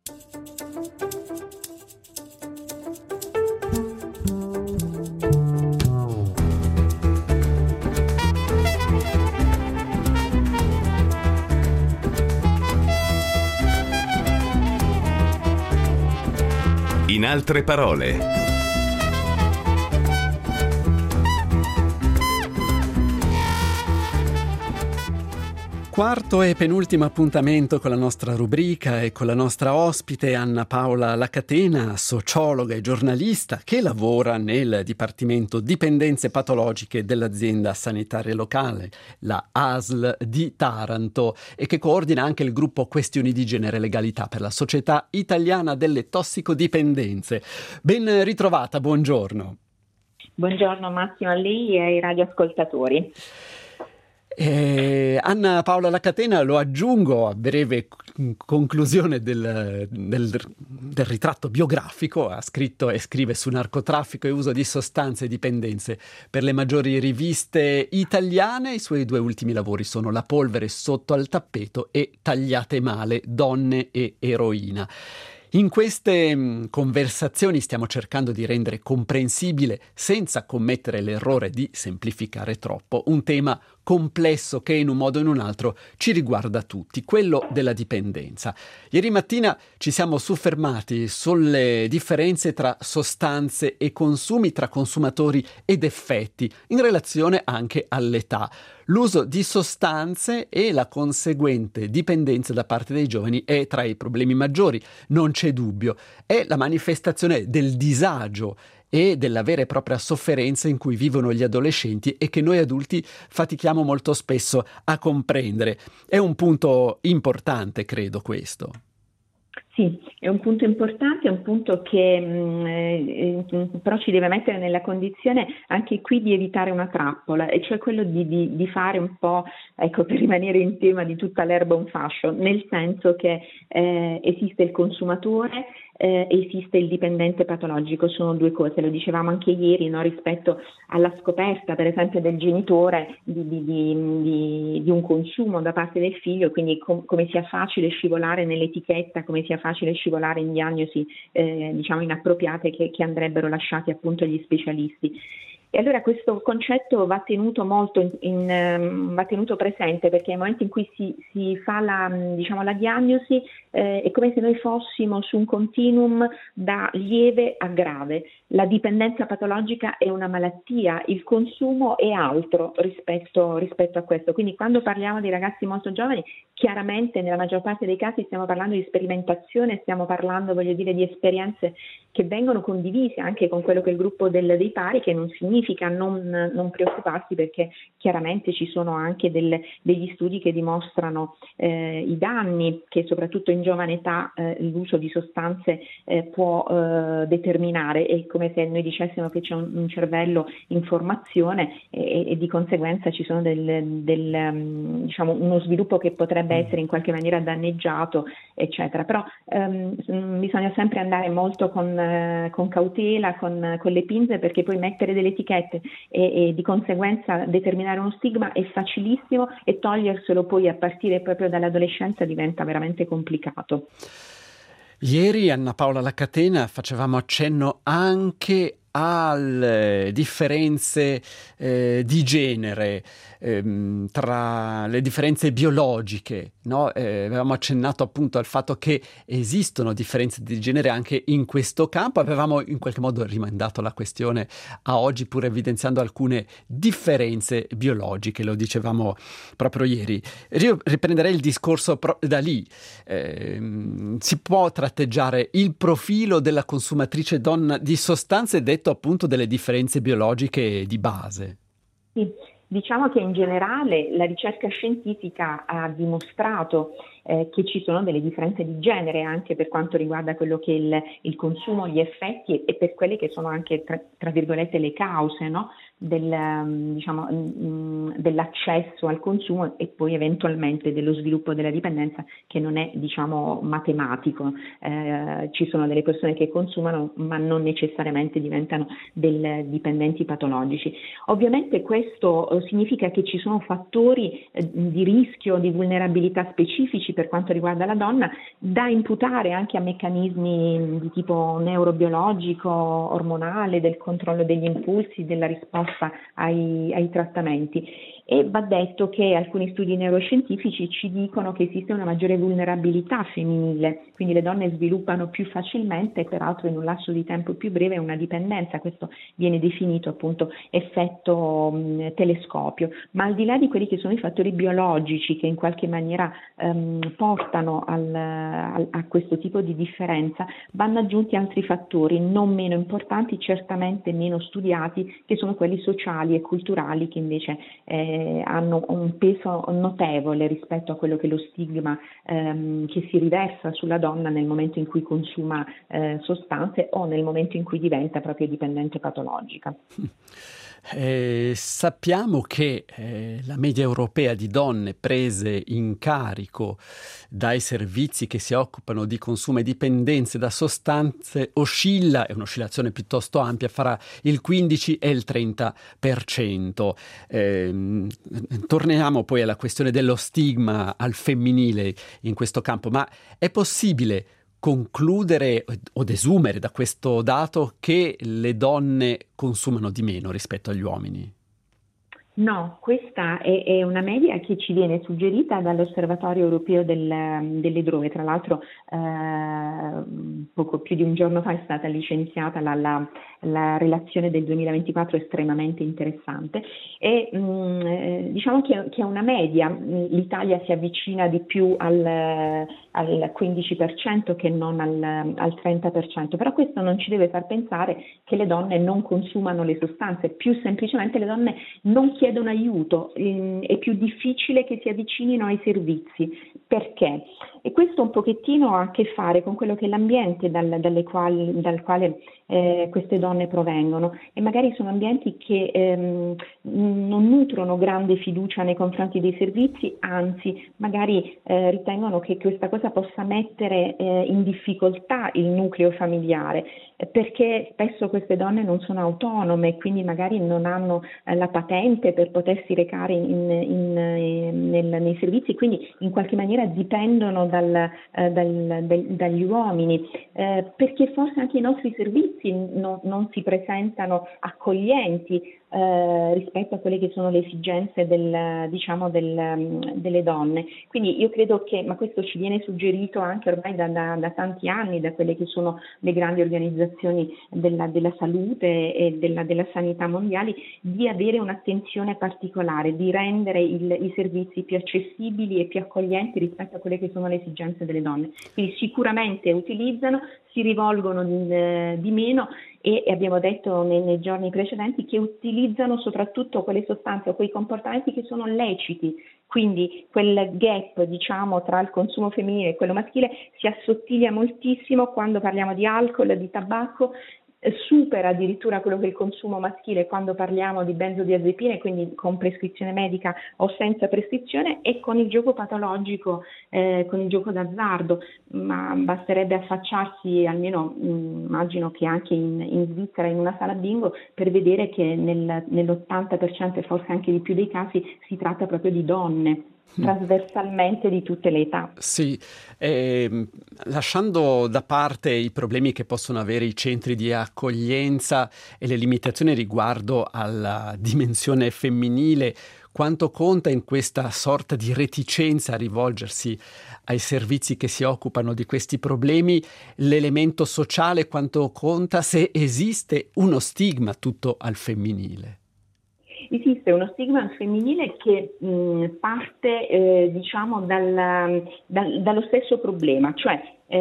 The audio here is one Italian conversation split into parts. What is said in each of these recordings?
In altre parole. Quarto e penultimo appuntamento con la nostra rubrica e con la nostra ospite Anna Paola Lacatena, sociologa e giornalista che lavora nel Dipartimento Dipendenze Patologiche dell'azienda sanitaria locale, la ASL di Taranto, e che coordina anche il gruppo Questioni di Genere e Legalità per la Società Italiana delle Tossicodipendenze. Ben ritrovata, buongiorno. Buongiorno Massimo, a lei e ai radioascoltatori. Anna Paola Lacatena, lo aggiungo a breve conclusione del ritratto biografico, ha scritto e scrive su narcotraffico e uso di sostanze e dipendenze per le maggiori riviste italiane. I suoi due ultimi lavori sono La polvere sotto al tappeto e Tagliate male, donne e eroina. In queste conversazioni stiamo cercando di rendere comprensibile, senza commettere l'errore di semplificare troppo, un tema complesso che in un modo o in un altro ci riguarda tutti, quello della dipendenza. Ieri mattina ci siamo soffermati sulle differenze tra sostanze e consumi, tra consumatori ed effetti, in relazione anche all'età. L'uso di sostanze e la conseguente dipendenza da parte dei giovani è tra i problemi maggiori, non c'è dubbio. È la manifestazione del disagio e della vera e propria sofferenza in cui vivono gli adolescenti e che noi adulti fatichiamo molto spesso a comprendere. È un punto importante, credo, questo. Sì, è un punto importante, è un punto che però ci deve mettere nella condizione anche qui di evitare una trappola, e cioè quello di fare un po', ecco, per rimanere in tema, di tutta l'erba un fascio, nel senso che esiste il consumatore, esiste il dipendente patologico, sono due cose, lo dicevamo anche ieri, no, rispetto alla scoperta per esempio del genitore di un consumo da parte del figlio, quindi come sia facile scivolare nell'etichetta, come sia facile scivolare in diagnosi diciamo inappropriate che andrebbero lasciati appunto agli specialisti. E allora questo concetto va tenuto molto va tenuto presente, perché nel momento in cui si fa la diagnosi è come se noi fossimo su un continuum da lieve a grave. La dipendenza patologica è una malattia, il consumo è altro rispetto a questo. Quindi quando parliamo di ragazzi molto giovani, chiaramente nella maggior parte dei casi stiamo parlando di sperimentazione, stiamo parlando, voglio dire, di esperienze che vengono condivise anche con quello che è il gruppo dei pari, che non significa non preoccuparsi, perché chiaramente ci sono anche degli studi che dimostrano i danni che soprattutto in giovane età l'uso di sostanze può determinare. È come se noi dicessimo che c'è un cervello in formazione e di conseguenza ci sono diciamo uno sviluppo che potrebbe essere in qualche maniera danneggiato, eccetera. Però bisogna sempre andare molto con cautela, con le pinze, perché poi mettere delle etichette e di conseguenza determinare uno stigma è facilissimo, e toglierselo poi a partire proprio dall'adolescenza diventa veramente complicato. Ieri, Anna Paola Lacatena, facevamo accenno anche alle differenze di genere, tra le differenze biologiche, no? Avevamo accennato appunto al fatto che esistono differenze di genere anche in questo campo. Avevamo in qualche modo rimandato la questione a oggi, pur evidenziando alcune differenze biologiche, lo dicevamo proprio ieri. Riprenderei il discorso da lì. Si può tratteggiare il profilo della consumatrice donna di sostanze, detto appunto delle differenze biologiche di base? Sì. Diciamo che in generale la ricerca scientifica ha dimostrato che ci sono delle differenze di genere anche per quanto riguarda quello che è il consumo, gli effetti e per quelle che sono anche tra virgolette le cause, no? dell'accesso al consumo e poi eventualmente dello sviluppo della dipendenza, che non è, diciamo, matematico. Ci sono delle persone che consumano ma non necessariamente diventano dipendenti patologici. Ovviamente questo significa che ci sono fattori di rischio, di vulnerabilità specifici per quanto riguarda la donna, da imputare anche a meccanismi di tipo neurobiologico, ormonale, del controllo degli impulsi, della risposta ai trattamenti. E va detto che alcuni studi neuroscientifici ci dicono che esiste una maggiore vulnerabilità femminile, quindi le donne sviluppano più facilmente, peraltro in un lasso di tempo più breve, una dipendenza. Questo viene definito appunto effetto telescopio. Ma al di là di quelli che sono i fattori biologici che in qualche maniera portano a questo tipo di differenza, vanno aggiunti altri fattori non meno importanti, certamente meno studiati, che sono quelli sociali e culturali, che invece hanno un peso notevole rispetto a quello che è lo stigma che si riversa sulla donna nel momento in cui consuma sostanze o nel momento in cui diventa proprio dipendente patologica. Sappiamo che la media europea di donne prese in carico dai servizi che si occupano di consumo e dipendenze da sostanze oscilla, è un'oscillazione piuttosto ampia, fra il 15 e il 30%. Torniamo poi alla questione dello stigma al femminile in questo campo, ma è possibile concludere o desumere da questo dato che le donne consumano di meno rispetto agli uomini? No, questa è una media che ci viene suggerita dall'Osservatorio Europeo delle Droghe. Tra l'altro, poco più di un giorno fa è stata licenziata la relazione del 2024, estremamente interessante. E diciamo che è una media. L'Italia si avvicina di più al 15% che non al 30%, però questo non ci deve far pensare che le donne non consumano le sostanze, più semplicemente le donne non chiedono aiuto, è più difficile che si avvicinino ai servizi. Perché? E questo un pochettino ha a che fare con quello che è l'ambiente dal quale queste donne provengono, e magari sono ambienti che non nutrono grande fiducia nei confronti dei servizi, anzi magari ritengono che questa cosa possa mettere in difficoltà il nucleo familiare, perché spesso queste donne non sono autonome, quindi magari non hanno la patente per potersi recare nei servizi, quindi in qualche maniera dipendono dagli uomini, perché forse anche i nostri servizi non si presentano accoglienti rispetto a quelle che sono le esigenze delle donne. Quindi io credo che, ma questo ci viene suggerito anche ormai da tanti anni, da quelle che sono le grandi organizzazioni della salute e della sanità mondiali, di avere un'attenzione particolare, di rendere i servizi più accessibili e più accoglienti rispetto a quelle che sono le esigenze delle donne. Quindi sicuramente utilizzano, si rivolgono di meno, e abbiamo detto nei giorni precedenti che utilizzano soprattutto quelle sostanze o quei comportamenti che sono leciti, quindi quel gap, diciamo, tra il consumo femminile e quello maschile si assottiglia moltissimo quando parliamo di alcol, di tabacco, supera addirittura quello che è il consumo maschile quando parliamo di benzodiazepine, quindi con prescrizione medica o senza prescrizione, e con il gioco patologico, con il gioco d'azzardo. Ma basterebbe affacciarsi, almeno immagino che anche in Svizzera, in una sala bingo, per vedere che nell'80% e forse anche di più dei casi si tratta proprio di donne, trasversalmente di tutte le età. Sì, lasciando da parte i problemi che possono avere i centri di accoglienza e le limitazioni riguardo alla dimensione femminile, quanto conta in questa sorta di reticenza a rivolgersi ai servizi che si occupano di questi problemi l'elemento sociale, quanto conta se esiste uno stigma tutto al femminile? Esiste uno stigma femminile che parte diciamo dallo stesso problema, cioè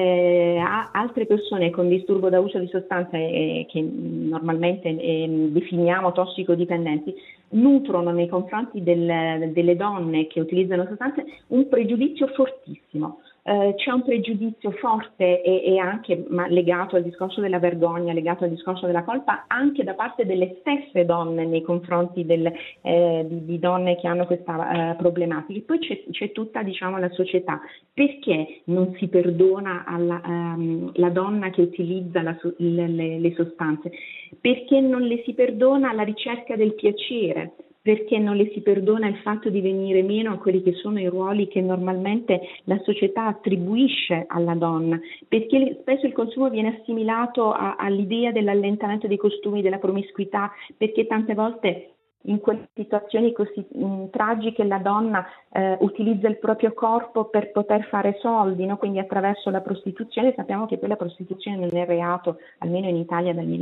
altre persone con disturbo da uso di sostanze che normalmente definiamo tossicodipendenti nutrono nei confronti delle donne che utilizzano sostanze un pregiudizio fortissimo. c'è un pregiudizio forte e anche legato al discorso della vergogna, legato al discorso della colpa, anche da parte delle stesse donne nei confronti di donne che hanno questa problematica. E poi c'è tutta, diciamo, la società. Perché non si perdona alla donna che utilizza le sostanze? Perché non le si perdona la ricerca del piacere? Perché non le si perdona il fatto di venire meno a quelli che sono i ruoli che normalmente la società attribuisce alla donna, perché spesso il consumo viene assimilato all'idea dell'allentamento dei costumi, della promiscuità, perché tante volte in quelle situazioni così tragiche la donna utilizza il proprio corpo per poter fare soldi, no? Quindi attraverso la prostituzione. Sappiamo che poi la prostituzione non è reato, almeno in Italia dal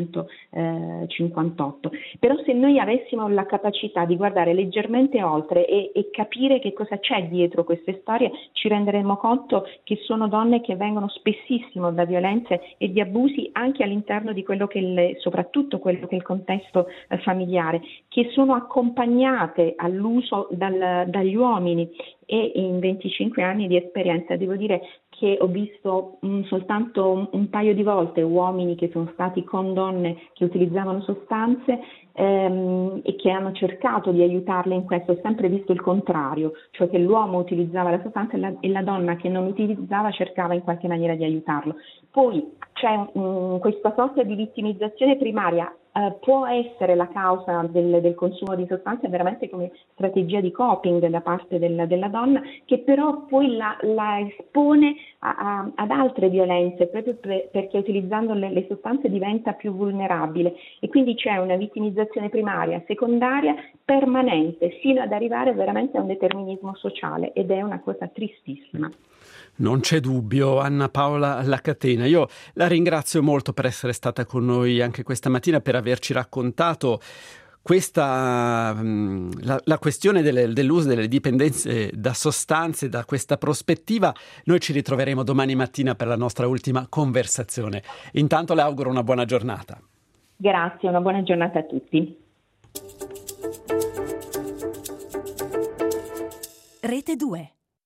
1958. Però se noi avessimo la capacità di guardare leggermente oltre e capire che cosa c'è dietro queste storie, ci renderemo conto che sono donne che vengono spessissimo da violenze e di abusi anche all'interno di quello che soprattutto quello che è il contesto familiare, che sono accompagnate all'uso dagli uomini. E in 25 anni di esperienza devo dire che ho visto soltanto un paio di volte uomini che sono stati con donne che utilizzavano sostanze e che hanno cercato di aiutarle in questo. Ho sempre visto il contrario, cioè che l'uomo utilizzava la sostanza e la donna che non utilizzava cercava in qualche maniera di aiutarlo. Poi c'è questa sorta di vittimizzazione primaria. Può essere la causa del consumo di sostanze veramente come strategia di coping da parte della donna, che però poi la espone ad altre violenze, proprio perché utilizzando le sostanze diventa più vulnerabile, e quindi c'è una vittimizzazione primaria, secondaria, permanente, fino ad arrivare veramente a un determinismo sociale, ed è una cosa tristissima. Non c'è dubbio, Anna Paola Lacatena. Io la ringrazio molto per essere stata con noi anche questa mattina, per averci raccontato la questione dell'uso delle dipendenze da sostanze da questa prospettiva. Noi ci ritroveremo domani mattina per la nostra ultima conversazione. Intanto le auguro una buona giornata. Grazie, una buona giornata a tutti. Rete 2.